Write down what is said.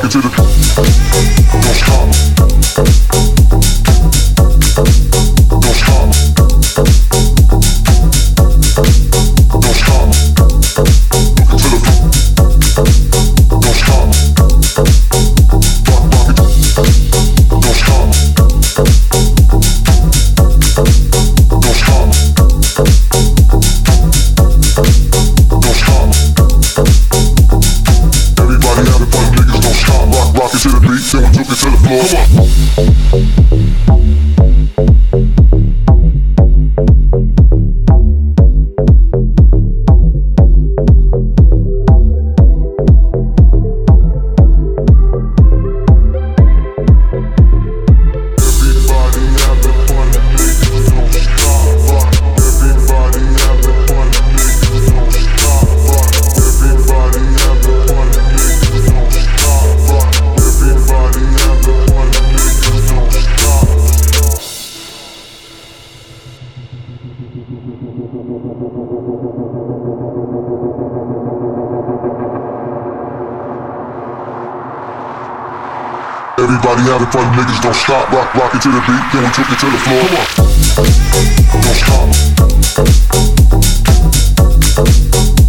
it to the don't stop. Don't stop. Don't stop. Rock it to the don't stop. Rock it. Don't stop. Don't stop. Don't stop. Everybody having fun, niggas don't stop. Rock it to the beat, then we took it to the floor. Come on. Everybody having fun, niggas don't stop. Rock it to the beat, then we took it to the floor. Come on. Don't stop.